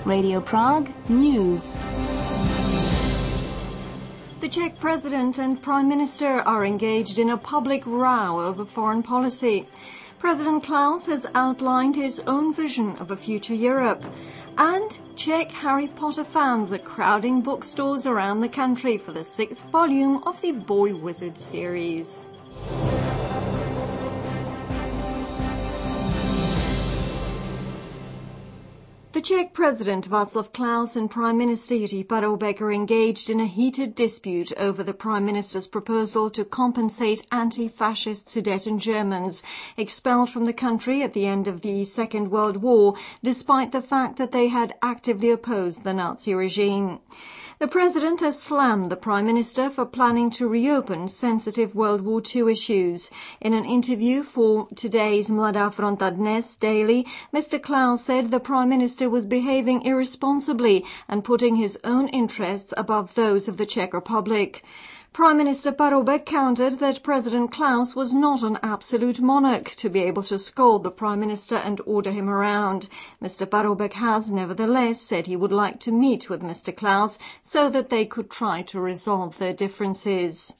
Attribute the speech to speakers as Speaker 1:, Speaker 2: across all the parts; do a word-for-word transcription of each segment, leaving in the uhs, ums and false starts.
Speaker 1: Radio Prague News.
Speaker 2: The Czech President and Prime Minister are engaged in a public row over foreign policy. President Klaus has outlined his own vision of a future Europe. And Czech Harry Potter fans are crowding bookstores around the country for the sixth volume of the Boy Wizard series. The Czech President Václav Klaus and Prime Minister Jiří Paroubek are engaged in a heated dispute over the Prime Minister's proposal to compensate anti-fascist Sudeten Germans expelled from the country at the end of the Second World War, despite the fact that they had actively opposed the Nazi regime. The President has slammed the Prime Minister for planning to reopen sensitive World War Two issues. In an interview for today's Mladá Fronta Dnes daily, Mister Klaus said the Prime Minister was behaving irresponsibly and putting his own interests above those of the Czech Republic. Prime Minister Paroubek countered that President Klaus was not an absolute monarch to be able to scold the Prime Minister and order him around. Mister Paroubek has, nevertheless, said he would like to meet with Mister Klaus so that they could try to resolve their differences.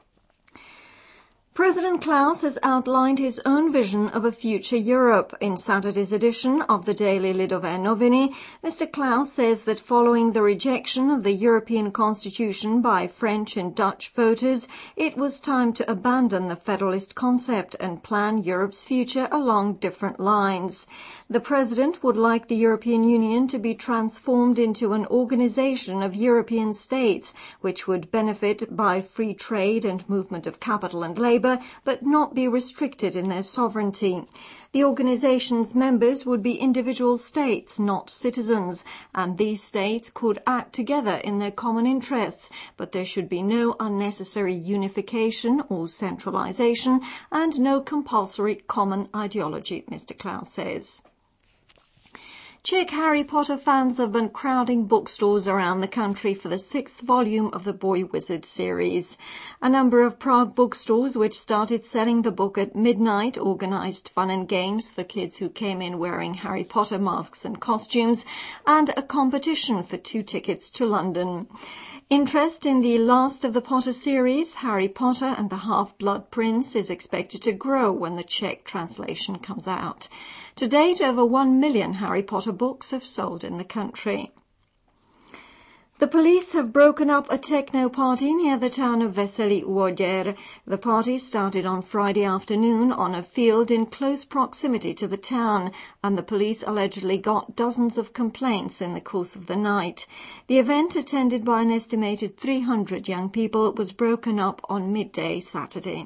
Speaker 2: President Klaus has outlined his own vision of a future Europe. In Saturday's edition of the daily Lidové noviny, Mister Klaus says that following the rejection of the European Constitution by French and Dutch voters, it was time to abandon the federalist concept and plan Europe's future along different lines. The President would like the European Union to be transformed into an organization of European states, which would benefit by free trade and movement of capital and labor, but not be restricted in their sovereignty. The organization's members would be individual states, not citizens, and these states could act together in their common interests, but there should be no unnecessary unification or centralization and no compulsory common ideology, Mister Klaus says. Czech Harry Potter fans have been crowding bookstores around the country for the sixth volume of the Boy Wizard series. A number of Prague bookstores which started selling the book at midnight organized fun and games for kids who came in wearing Harry Potter masks and costumes, and a competition for two tickets to London. Interest in the last of the Potter series, Harry Potter and the Half-Blood Prince, is expected to grow when the Czech translation comes out. To date, over one million Harry Potter books have sold in the country. The police have broken up a techno party near the town of Veselý Újezd. The party started on Friday afternoon on a field in close proximity to the town, and the police allegedly got dozens of complaints in the course of the night. The event, attended by an estimated three hundred young people, was broken up on midday Saturday.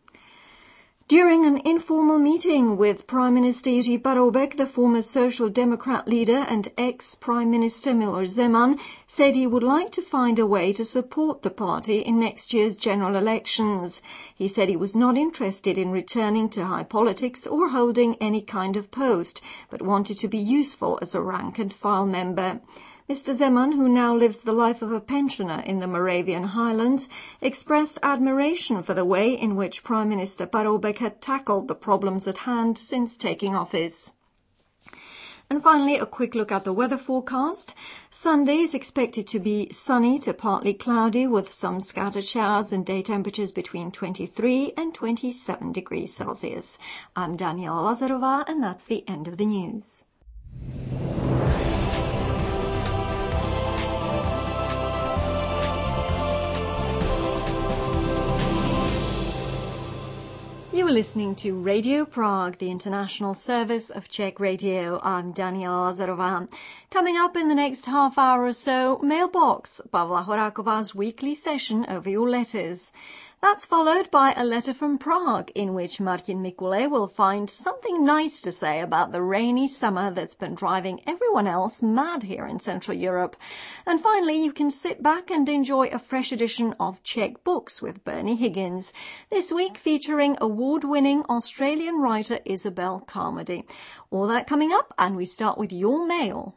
Speaker 2: During an informal meeting with Prime Minister Jiří Paroubek, the former Social Democrat leader and ex-Prime Minister Miloš Zeman said he would like to find a way to support the party in next year's general elections. He said he was not interested in returning to high politics or holding any kind of post, but wanted to be useful as a rank-and-file member. Mister Zeman, who now lives the life of a pensioner in the Moravian Highlands, expressed admiration for the way in which Prime Minister Paroubek had tackled the problems at hand since taking office. And finally, a quick look at the weather forecast. Sunday is expected to be sunny to partly cloudy with some scattered showers and day temperatures between twenty-three and twenty-seven degrees Celsius. I'm Daniela Lazarová, and that's the end of the news. You are listening to Radio Prague, the international service of Czech Radio. I'm Daniela Lazarová. Coming up in the next half hour or so, Mailbox, Pavla Horáková's weekly session over your letters. That's followed by a letter from Prague, in which Martin Mikule will find something nice to say about the rainy summer that's been driving everyone else mad here in Central Europe. And finally, you can sit back and enjoy a fresh edition of Czech Books with Bernie Higgins, this week featuring award-winning Australian writer Isabel Carmody. All that coming up, and we start with your mail.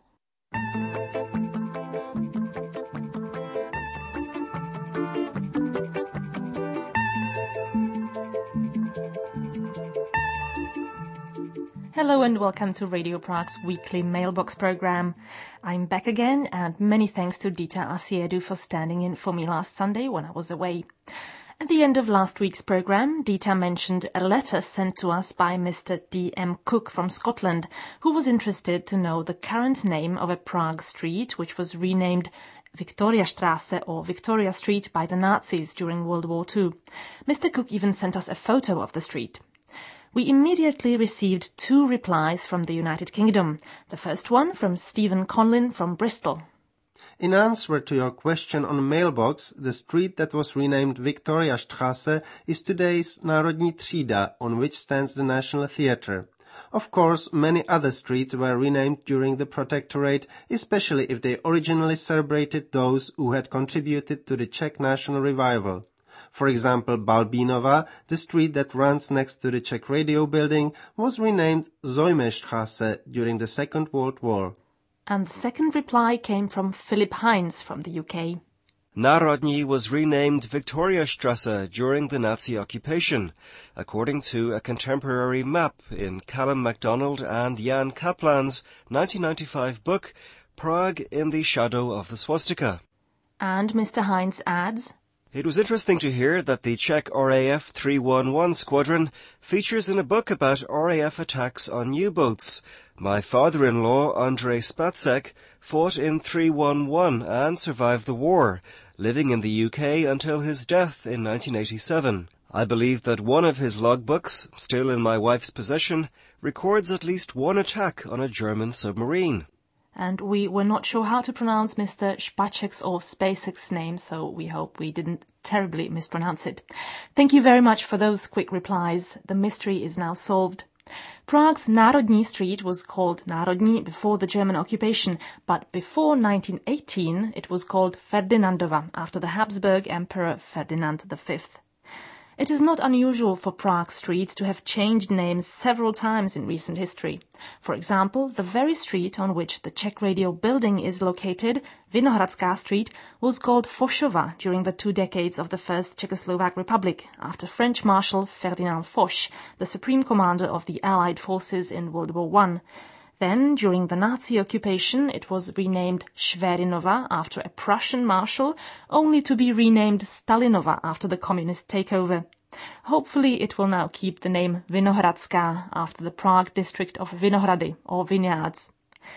Speaker 3: Hello and welcome to Radio Prague's weekly mailbox program. I'm back again and many thanks to Dita Asiedu for standing in for me last Sunday when I was away. At the end of last week's program, Dita mentioned a letter sent to us by Mister D M Cook from Scotland, who was interested to know the current name of a Prague street which was renamed Viktoriastraße or Victoria Street by the Nazis during World War Two. Mister Cook even sent us a photo of the street. We immediately received two replies from the United Kingdom. The first one from Stephen Conlin from Bristol.
Speaker 4: In answer to your question on mailbox, the street that was renamed Viktoriastraße is today's Národní třída, on which stands the National Theatre. Of course, many other streets were renamed during the Protectorate, especially if they originally celebrated those who had contributed to the Czech national revival. For example, Balbínova, the street that runs next to the Czech radio building, was renamed Zojmestraße during the Second World War.
Speaker 3: And the second reply came from Philip Hines from the U K.
Speaker 5: Národní was renamed Viktoriastraße during the Nazi occupation, according to a contemporary map in Callum MacDonald and Jan Kaplan's nineteen ninety-five book, Prague in the Shadow of the Swastika.
Speaker 3: And Mister Hines adds,
Speaker 5: It was interesting to hear that the Czech R A F three one one squadron features in a book about R A F attacks on U-boats. My father-in-law, Andrei Spacek, fought in three one one and survived the war, living in the U K until his death in nineteen eighty-seven. I believe that one of his logbooks, still in my wife's possession, records at least one attack on a German submarine.
Speaker 3: And we were not sure how to pronounce Mister Spacek's or Spacek's name, so we hope we didn't terribly mispronounce it. Thank you very much for those quick replies. The mystery is now solved. Prague's Národní Street was called Národní before the German occupation, but before nineteen eighteen it was called Ferdinandova, after the Habsburg Emperor Ferdinand the Fifth. It is not unusual for Prague streets to have changed names several times in recent history. For example, the very street on which the Czech radio building is located, Vinohradská Street, was called Fošova during the two decades of the First Czechoslovak Republic, after French Marshal Ferdinand Foch, the supreme commander of the Allied forces in World War One. Then, during the Nazi occupation, it was renamed Švérinova after a Prussian marshal, only to be renamed Stalinova after the communist takeover. Hopefully it will now keep the name Vinohradská after the Prague district of Vinohrady, or vineyards.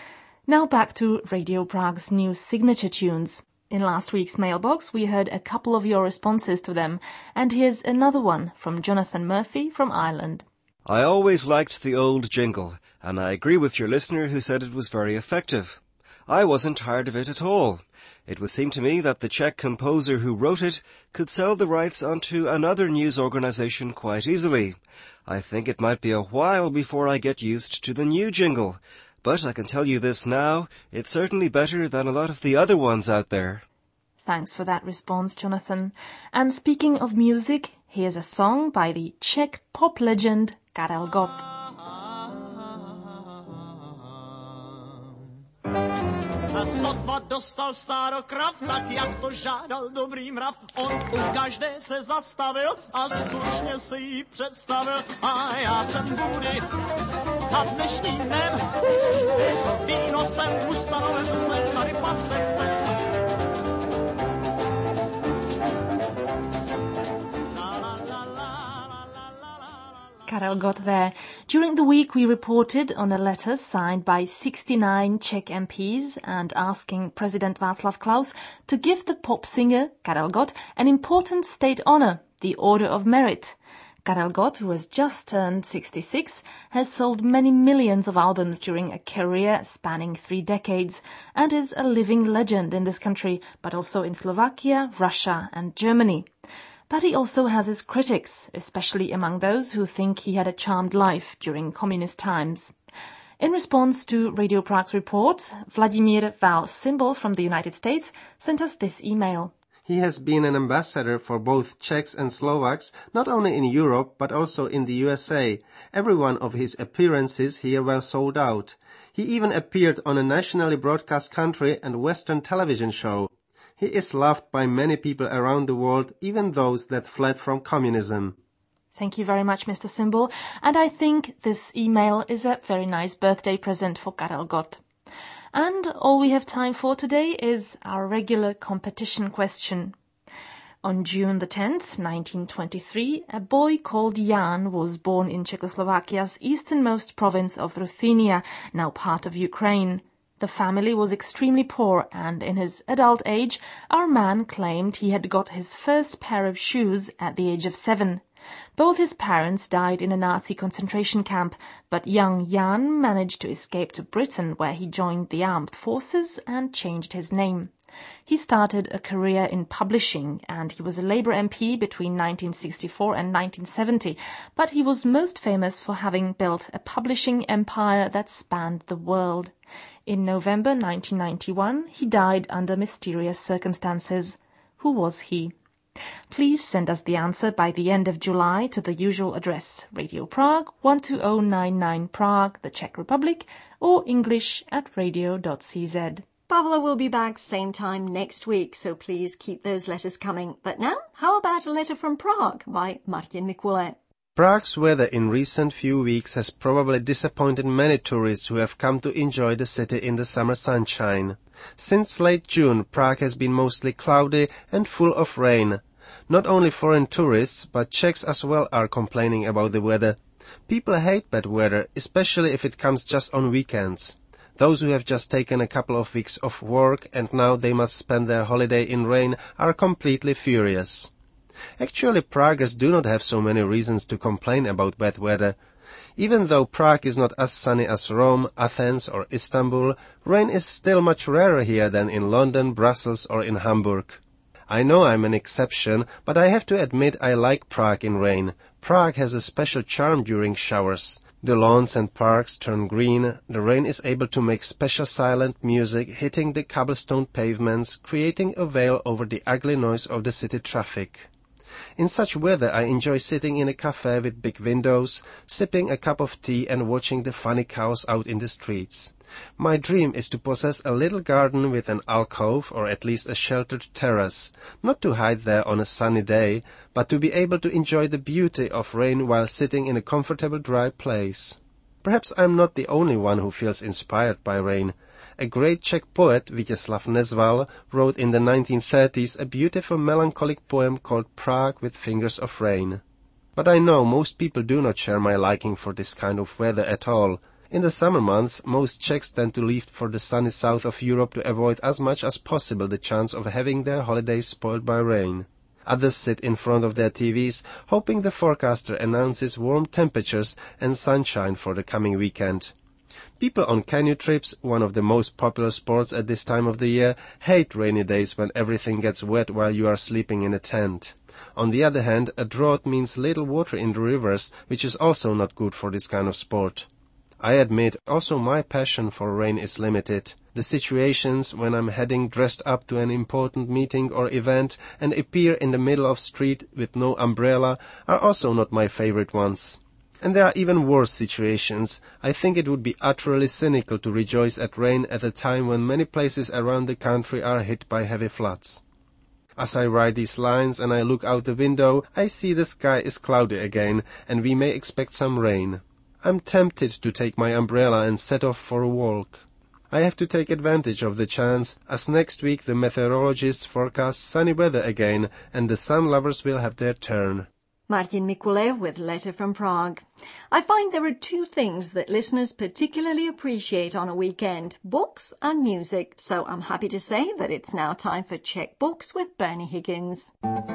Speaker 3: Now back to Radio Prague's new signature tunes. In last week's mailbox we heard a couple of your responses to them, and here's another one from Jonathan Murphy from Ireland.
Speaker 5: I always liked the old jingle, and I agree with your listener who said it was very effective. I wasn't tired of it at all. It would seem to me that the Czech composer who wrote it could sell the rights onto another news organization quite easily. I think it might be a while before I get used to the new jingle, but I can tell you this now, it's certainly better than a lot of the other ones out there.
Speaker 3: Thanks for that response, Jonathan. And speaking of music, here's a song by the Czech pop legend Karel Gott.
Speaker 6: A sotva dostal stárokrav, tak jak to žádal dobrý mrav. On u každé se zastavil a slušně si ji představil. A já jsem Budy a dnešním dnem víno jsem ustanovil, jsem tady pastevce.
Speaker 3: Karel Gott there. During the week we reported on a letter signed by sixty-nine Czech M Ps and asking President Václav Klaus to give the pop singer Karel Gott an important state honor, the Order of Merit. Karel Gott, who has just turned sixty-six, has sold many millions of albums during a career spanning three decades and is a living legend in this country, but also in Slovakia, Russia and Germany. But he also has his critics, especially among those who think he had a charmed life during communist times. In response to Radio Prague's report, Vladimír Val-Symbol from the United States sent us this email.
Speaker 4: He has been an ambassador for both Czechs and Slovaks, not only in Europe, but also in the U S A. Every one of his appearances here were sold out. He even appeared on a nationally broadcast country and Western television show. He is loved by many people around the world, even those that fled from communism.
Speaker 3: Thank you very much, Mister Symbol. And I think this email is a very nice birthday present for Karel Gott. And all we have time for today is our regular competition question. On June the tenth, nineteen twenty-three, a boy called Jan was born in Czechoslovakia's easternmost province of Ruthenia, now part of Ukraine. The family was extremely poor, and in his adult age, our man claimed he had got his first pair of shoes at the age of seven. Both his parents died in a Nazi concentration camp, but young Jan managed to escape to Britain, where he joined the armed forces and changed his name. He started a career in publishing, and he was a Labour M P between nineteen sixty-four and nineteen seventy, but he was most famous for having built a publishing empire that spanned the world. In November nineteen ninety-one, he died under mysterious circumstances. Who was he? Please send us the answer by the end of July to the usual address, Radio Prague, one two zero nine nine Prague, the Czech Republic, or English at radio dot c z.
Speaker 2: Pavla will be back same time next week, so please keep those letters coming. But now, how about a letter from Prague by Martin Mikule?
Speaker 4: Prague's weather in recent few weeks has probably disappointed many tourists who have come to enjoy the city in the summer sunshine. Since late June, Prague has been mostly cloudy and full of rain. Not only foreign tourists, but Czechs as well are complaining about the weather. People hate bad weather, especially if it comes just on weekends. Those who have just taken a couple of weeks off work and now they must spend their holiday in rain are completely furious. Actually, Praguers do not have so many reasons to complain about bad weather. Even though Prague is not as sunny as Rome, Athens or Istanbul, rain is still much rarer here than in London, Brussels or in Hamburg. I know I'm an exception, but I have to admit I like Prague in rain. Prague has a special charm during showers. The lawns and parks turn green, the rain is able to make special silent music hitting the cobblestone pavements, creating a veil over the ugly noise of the city traffic. In such weather I enjoy sitting in a cafe with big windows, sipping a cup of tea and watching the funny cows out in the streets. My dream is to possess a little garden with an alcove or at least a sheltered terrace, not to hide there on a sunny day, but to be able to enjoy the beauty of rain while sitting in a comfortable dry place. Perhaps I'm not the only one who feels inspired by rain. A great Czech poet, Vítězslav Nezval, wrote in the nineteen thirties a beautiful melancholic poem called Prague with Fingers of Rain. But I know most people do not share my liking for this kind of weather at all. In the summer months, most Czechs tend to leave for the sunny south of Europe to avoid as much as possible the chance of having their holidays spoiled by rain. Others sit in front of their T Vs, hoping the forecaster announces warm temperatures and sunshine for the coming weekend. People on canoe trips, one of the most popular sports at this time of the year, hate rainy days when everything gets wet while you are sleeping in a tent. On the other hand, a drought means little water in the rivers, which is also not good for this kind of sport. I admit also my passion for rain is limited. The situations when I'm heading dressed up to an important meeting or event and appear in the middle of street with no umbrella are also not my favorite ones. And there are even worse situations. I think it would be utterly cynical to rejoice at rain at a time when many places around the country are hit by heavy floods. As I write these lines and I look out the window, I see the sky is cloudy again and we may expect some rain. I'm tempted to take my umbrella and set off for a walk. I have to take advantage of the chance, as next week the meteorologists forecast sunny weather again and the sun lovers will have their turn.
Speaker 2: Martin Mikule with Letter from Prague. I find there are two things that listeners particularly appreciate on a weekend, books and music, so I'm happy to say that it's now time for Czech Books with Bernie Higgins.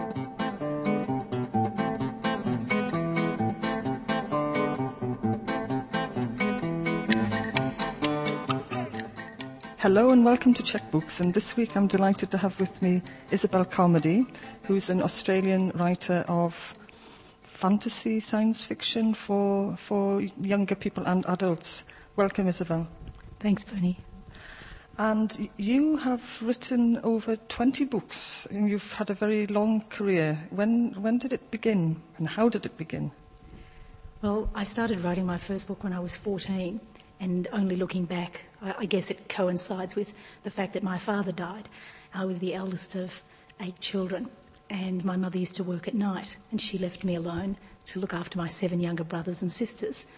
Speaker 7: Hello and welcome to Czech Books, and this week I'm delighted to have with me Isabel Carmody, who's an Australian writer of fantasy, science fiction for for younger people and adults. Welcome, Isabel.
Speaker 8: Thanks, Bernie.
Speaker 7: And you have written over twenty books, and you've had a very long career. When when did it begin, and how did it begin?
Speaker 8: Well, I started writing my first book when I was fourteen, and only looking back, I, I guess it coincides with the fact that my father died. I was the eldest of eight children, and my mother used to work at night, and she left me alone to look after my seven younger brothers and sisters.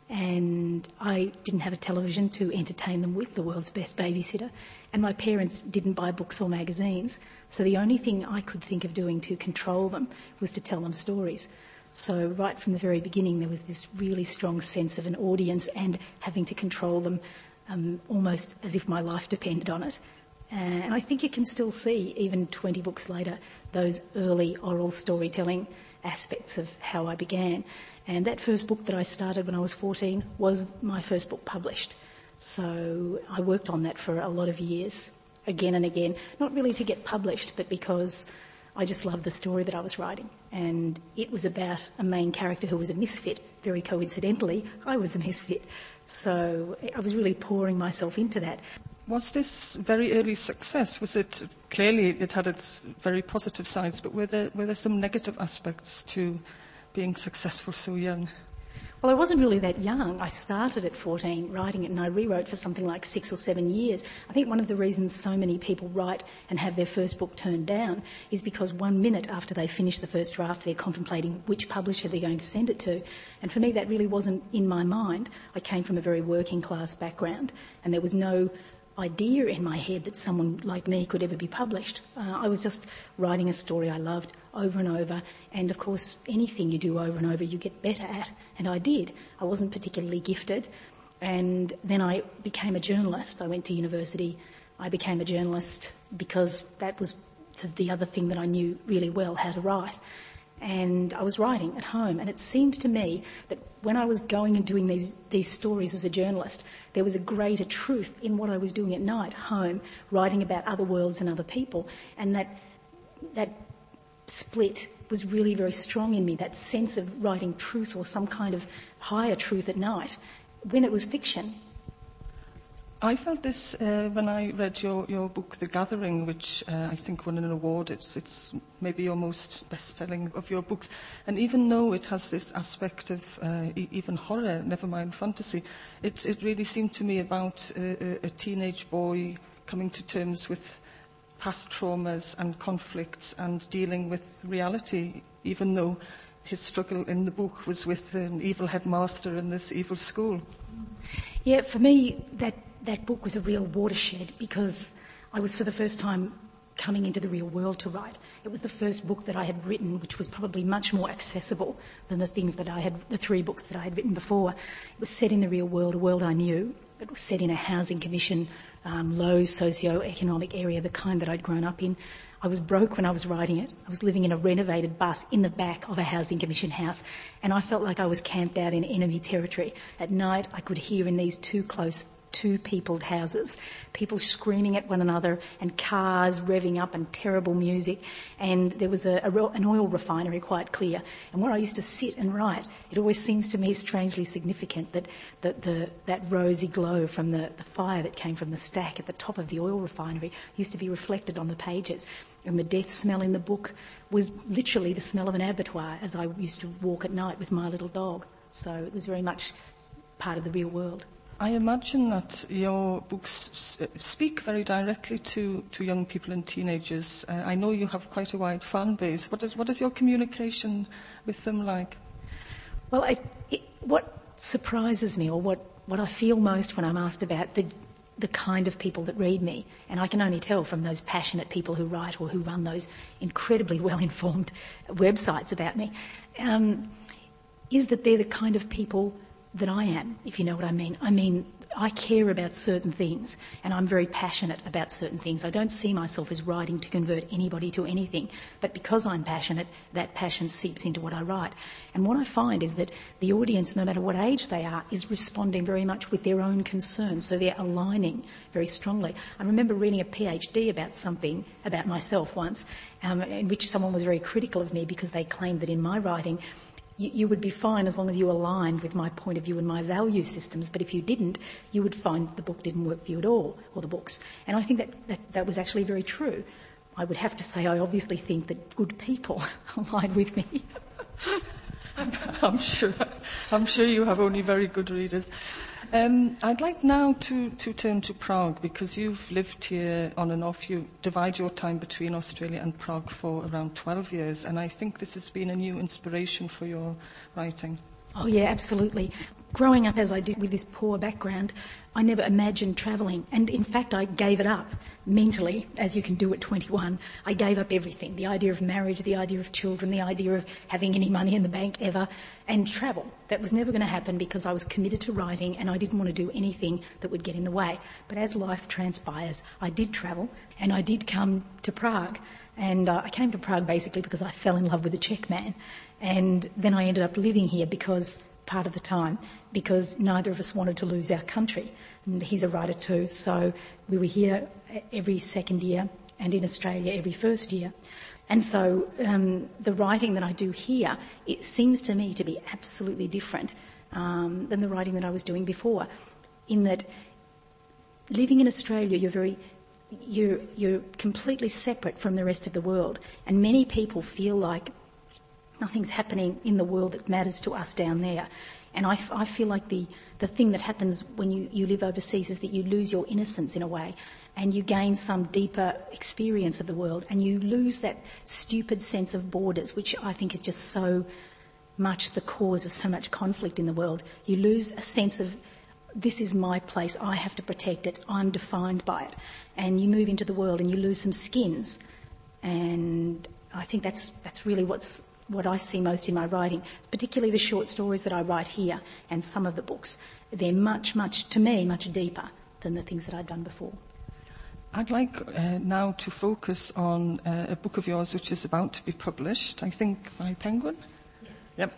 Speaker 8: And I didn't have a television to entertain them with, the world's best babysitter, and my parents didn't buy books or magazines, so the only thing I could think of doing to control them was to tell them stories. So right from the very beginning there was this really strong sense of an audience and having to control them um, almost as if my life depended on it. Uh, and I think you can still see, even twenty books later, those early oral storytelling aspects of how I began. And that first book that I started when I was fourteen was my first book published. So I worked on that for a lot of years, again and again, not really to get published, but because I just loved the story that I was writing. And it was about a main character who was a misfit. Very coincidentally, I was a misfit. So I was really pouring myself into that.
Speaker 7: Was this very early success? Was it, clearly it had its very positive sides, but were there, were there some negative aspects to being successful so young?
Speaker 8: Well, I wasn't really that young. I started at fourteen writing it, and I rewrote for something like six or seven years. I think one of the reasons so many people write and have their first book turned down is because one minute after they finish the first draft, they're contemplating which publisher they're going to send it to. And for me, that really wasn't in my mind. I came from a very working class background, and there was no idea in my head that someone like me could ever be published. Uh, I was just writing a story I loved over and over, and of course anything you do over and over you get better at, and I did. I wasn't particularly gifted, and then I became a journalist. I went to university. I became a journalist because that was the, the other thing that I knew really well, how to write. And I was writing at home, and it seemed to me that when I was going and doing these, these stories as a journalist, there was a greater truth in what I was doing at night, home, writing about other worlds and other people. And that that split was really very strong in me, that sense of writing truth or some kind of higher truth at night, when it was fiction.
Speaker 7: I felt this uh, when I read your, your book, The Gathering, which uh, I think won an award. It's, it's maybe your most best-selling of your books. And even though it has this aspect of uh, e- even horror, never mind fantasy, it, it really seemed to me about a, a teenage boy coming to terms with past traumas and conflicts and dealing with reality, even though his struggle in the book was with an evil headmaster in this evil school.
Speaker 8: Yeah, for me, that That book was a real watershed because I was for the first time coming into the real world to write. It was the first book that I had written, which was probably much more accessible than the things that I had, the three books that I had written before. It was set in the real world, a world I knew. It was set in a housing commission, um, low socio-economic area, the kind that I'd grown up in. I was broke when I was writing it. I was living in a renovated bus in the back of a housing commission house, and I felt like I was camped out in enemy territory. At night, I could hear in these two close two-peopled houses, people screaming at one another and cars revving up and terrible music. And there was a, a, an oil refinery quite clear. And where I used to sit and write, it always seems to me strangely significant that the, the, that rosy glow from the, the fire that came from the stack at the top of the oil refinery used to be reflected on the pages. And the death smell in the book was literally the smell of an abattoir as I used to walk at night with my little dog. So it was very much part of the real world.
Speaker 7: I imagine that your books speak very directly to, to young people and teenagers. Uh, I know you have quite a wide fan base. What is, what is your communication with them like?
Speaker 8: Well, I, it, what surprises me, or what, what I feel most when I'm asked about the, the kind of people that read me, and I can only tell from those passionate people who write or who run those incredibly well-informed websites about me, um, is that they're the kind of people that I am, if you know what I mean. I mean, I care about certain things, and I'm very passionate about certain things. I don't see myself as writing to convert anybody to anything, but because I'm passionate, that passion seeps into what I write. And what I find is that the audience, no matter what age they are, is responding very much with their own concerns, so they're aligning very strongly. I remember reading a PhD about something, about myself once, um, in which someone was very critical of me because they claimed that in my writing you would be fine as long as you aligned with my point of view and my value systems, but if you didn't, you would find the book didn't work for you at all, or the books. And I think that, that, that was actually very true. I would have to say I obviously think that good people align with me.
Speaker 7: I'm sure. I'm sure you have only very good readers. Um, I'd like now to, to turn to Prague, because you've lived here on and off. You divide your time between Australia and Prague for around twelve years, and I think this has been a new inspiration for your writing.
Speaker 8: Oh, yeah, absolutely. Growing up as I did with this poor background, I never imagined travelling. And in fact, I gave it up mentally, as you can do at twenty-one. I gave up everything, the idea of marriage, the idea of children, the idea of having any money in the bank ever, and travel. That was never going to happen because I was committed to writing and I didn't want to do anything that would get in the way. But as life transpires, I did travel and I did come to Prague. And uh, I came to Prague basically because I fell in love with a Czech man. And then I ended up living here because, part of the time, because neither of us wanted to lose our country. And he's a writer too, so we were here every second year and in Australia every first year. And so um, the writing that I do here, it seems to me to be absolutely different um, than the writing that I was doing before, in that living in Australia, you're very... You're, you're completely separate from the rest of the world, and many people feel like nothing's happening in the world that matters to us down there. And I, I feel like the, the thing that happens when you, you live overseas is that you lose your innocence in a way, and you gain some deeper experience of the world, and you lose that stupid sense of borders, which I think is just so much the cause of so much conflict in the world. You lose a sense of, this is my place, I have to protect it, I'm defined by it. And you move into the world and you lose some skins. And I think that's that's really what's what I see most in my writing, particularly the short stories that I write here and some of the books. They're much, much, to me, much deeper than the things that I've done before.
Speaker 7: I'd like uh, now to focus on uh, a book of yours which is about to be published, I think by Penguin? Yep.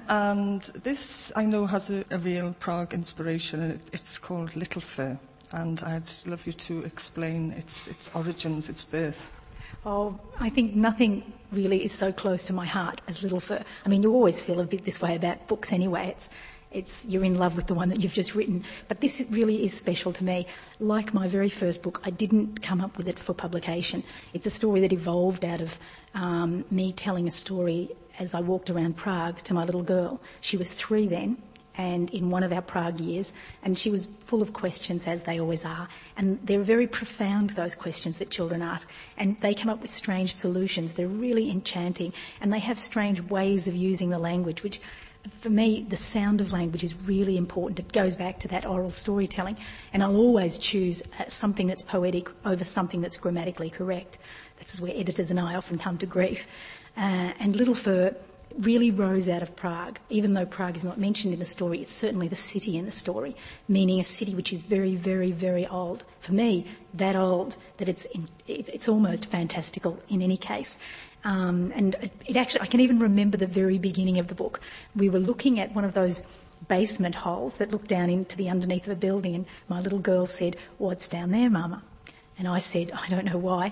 Speaker 7: And this, I know, has a, a real Prague inspiration, and it, it's called Little Fur. And I'd love you to explain its its origins, its birth.
Speaker 8: Oh, I think nothing really is so close to my heart as Little Fur. I mean, you always feel a bit this way about books anyway. It's, it's you're in love with the one that you've just written. But this really is special to me. Like my very first book, I didn't come up with it for publication. It's a story that evolved out of um, me telling a story as I walked around Prague to my little girl. She was three then, and in one of our Prague years, and she was full of questions, as they always are, and they're very profound, those questions that children ask, and they come up with strange solutions. They're really enchanting, and they have strange ways of using the language, which, for me, the sound of language is really important. It goes back to that oral storytelling, and I'll always choose something that's poetic over something that's grammatically correct. This is where editors and I often come to grief. Uh, and Little Fur really rose out of Prague. Even though Prague is not mentioned in the story, it's certainly the city in the story, meaning a city which is very, very, very old. For me, that old that it's in, it, it's almost fantastical in any case. Um, and it, it actually, I can even remember the very beginning of the book. We were looking at one of those basement holes that look down into the underneath of a building, and my little girl said, "What's down there, Mama?" And I said, "I don't know why.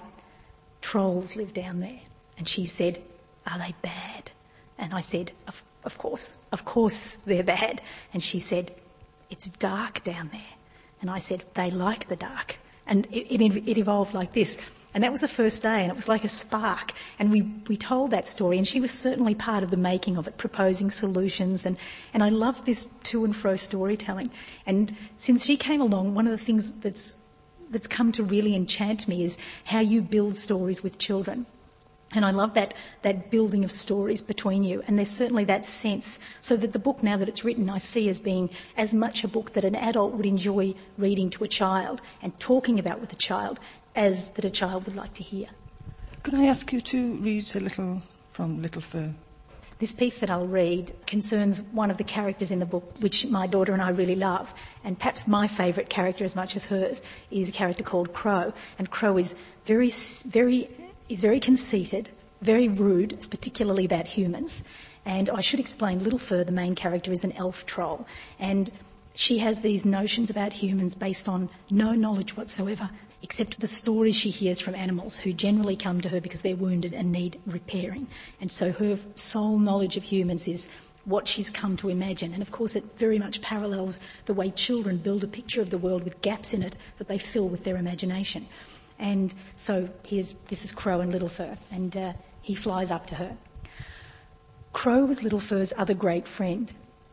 Speaker 8: Trolls live down there." And she said, "Are they bad?" And I said, of, of course, of course they're bad. And she said, "It's dark down there." And I said, "They like the dark." And it, it, it evolved like this. And that was the first day, and it was like a spark. And we, we told that story, and she was certainly part of the making of it, proposing solutions. And, and I love this to and fro storytelling. And since she came along, one of the things that's, that's come to really enchant me is how you build stories with children. And I love that, that building of stories between you. And there's certainly that sense, so that the book, now that it's written, I see as being as much a book that an adult would enjoy reading to a child and talking about with a child as that a child would like to hear.
Speaker 7: Could I ask you to read a little from Little Fur?
Speaker 8: This piece that I'll read concerns one of the characters in the book, which my daughter and I really love. And perhaps my favourite character as much as hers is a character called Crow. And Crow is very, very... is very conceited, very rude, particularly about humans. And I should explain, Little Fur, the main character, is an elf troll. And she has these notions about humans based on no knowledge whatsoever, except the stories she hears from animals who generally come to her because they're wounded and need repairing. And so her sole knowledge of humans is what she's come to imagine. And of course it very much parallels the way children build a picture of the world with gaps in it that they fill with their imagination. And so here's, this is Crow and Little Fur, and uh, he flies up to her. Crow was Little Fur's other great friend.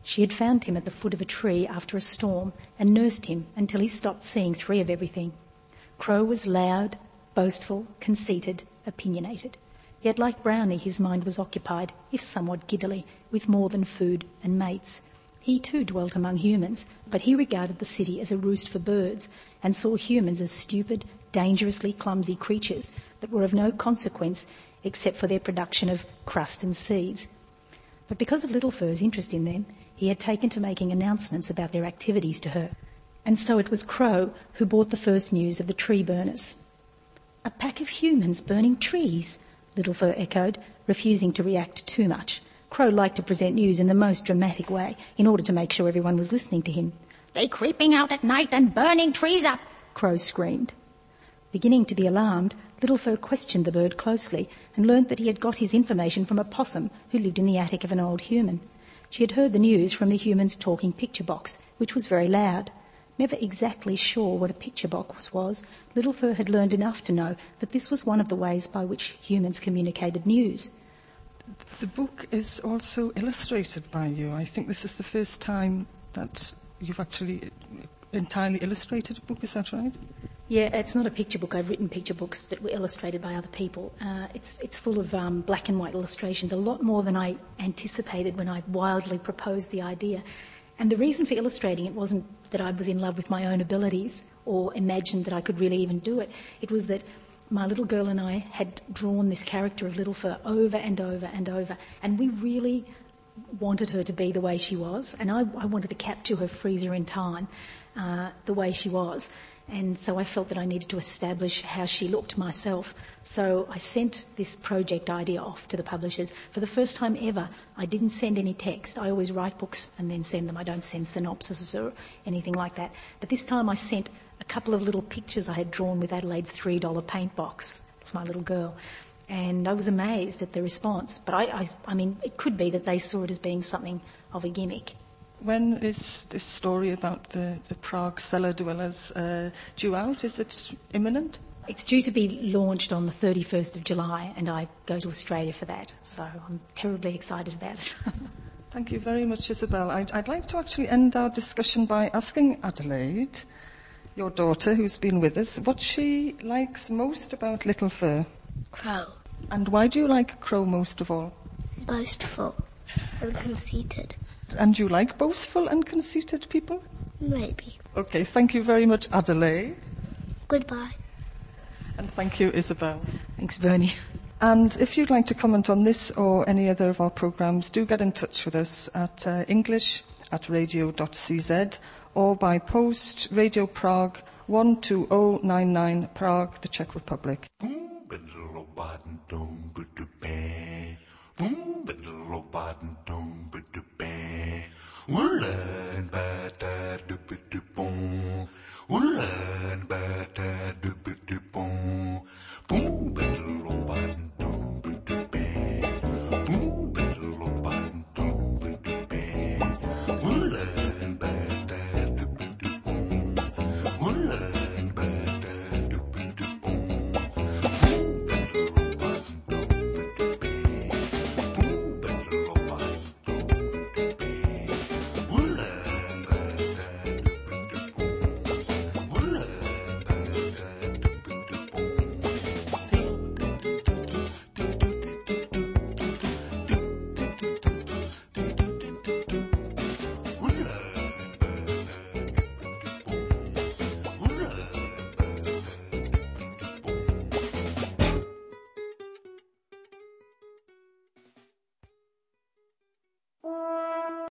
Speaker 8: She had found him at the foot of a tree after a storm and nursed him until he stopped seeing three of everything. Crow was loud, boastful, conceited, opinionated. Yet like Brownie, his mind was occupied, if somewhat giddily, with more than food and mates. He too dwelt among humans, but he regarded the city as a roost for birds and saw humans as stupid, dangerously clumsy creatures that were of no consequence except for their production of crust and seeds. But because of Little Fur's interest in them, he had taken to making announcements about their activities to her. And so it was Crow who brought the first news of the tree burners. "A pack of humans burning trees," Little Fur echoed, refusing to react too much. Crow liked to present news in the most dramatic way in order to make sure everyone was listening to him. "They're creeping out at night and burning trees up," Crow screamed. Beginning to be alarmed, Little Fur questioned the bird closely and learnt that he had got his information from a possum who lived in the attic of an old human. She had heard the news from the human's talking picture box, which was very loud. Never exactly sure what a picture box was, Little Fur had learned enough to know that this was one of the ways by which humans communicated news.
Speaker 7: The book is also illustrated by you. I think this is the first time that you've actually entirely illustrated a book, is that right?
Speaker 8: Yeah, it's not a picture book. I've written picture books that were illustrated by other people. Uh, it's it's full of um, black and white illustrations, a lot more than I anticipated when I wildly proposed the idea. And the reason for illustrating it wasn't that I was in love with my own abilities or imagined that I could really even do it. It was that my little girl and I had drawn this character of Little Fur over and over and over, and we really wanted her to be the way she was, and I, I wanted to capture her freezer in time uh, the way she was. And so I felt that I needed to establish how she looked myself. So I sent this project idea off to the publishers. For the first time ever, I didn't send any text. I always write books and then send them. I don't send synopses or anything like that. But this time I sent a couple of little pictures I had drawn with Adelaide's three dollar paint box. It's my little girl. And I was amazed at the response. But I, I, I mean, it could be that they saw it as being something of a gimmick.
Speaker 7: When is this story about the, the Prague cellar dwellers uh, due out? Is it imminent?
Speaker 8: It's due to be launched on the thirty-first of July, and I go to Australia for that, so I'm terribly excited about it.
Speaker 7: Thank you very much, Isabel. I'd, I'd like to actually end our discussion by asking Adelaide, your daughter who's been with us, what she likes most about Little Fur.
Speaker 9: Crow.
Speaker 7: And why do you like Crow most of all?
Speaker 9: Boastful and conceited.
Speaker 7: And you like boastful and conceited people?
Speaker 9: Maybe.
Speaker 7: Okay, thank you very much, Adelaide.
Speaker 9: Goodbye.
Speaker 7: And thank you, Isabel.
Speaker 8: Thanks, Bernie.
Speaker 7: And if you'd like to comment on this or any other of our programmes, do get in touch with us at uh, english at radio dot c z or by post, Radio Prague, one two zero nine nine, Prague, the Czech Republic.
Speaker 10: Well,